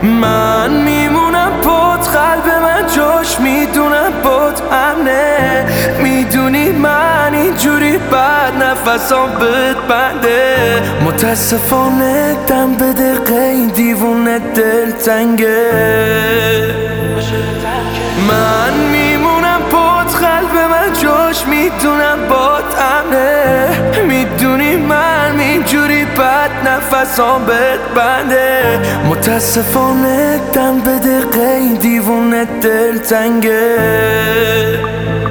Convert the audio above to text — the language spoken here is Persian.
من میمونم پات، قلب من جاش میدونم پات امنه. میدونی من اینجوری بد نفسام بهت بنده. متاسفانه دم به دقیقه این دیوونه دل تنگه. من میمونم پات، قلب من جاش میدونم پات امنه. میدونی من اینجوری بد نفسام بهت بنده. متاسفانه دم به دقیقه این دیوونه دل تنگه.